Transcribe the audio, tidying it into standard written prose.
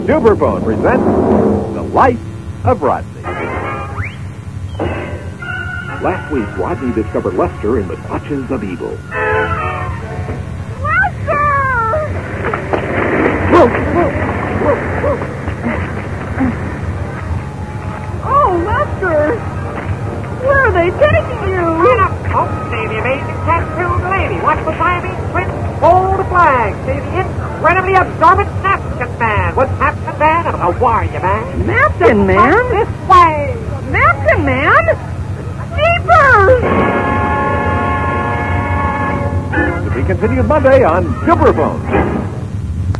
Superphone presents The Life of Rodney. Last week, Rodney discovered Lester in the clutches of evil. Lester! Oh, Lester! Where are they taking you? Right up, folks. See the amazing tattooed lady. Watch the timing, twist, hold the flag. See the incredibly absorbent napkin man. What's napkin man? A warrior man. Napkin Man? Right this way. Napkin Man? Jeepers! To be continued Monday on Superphone.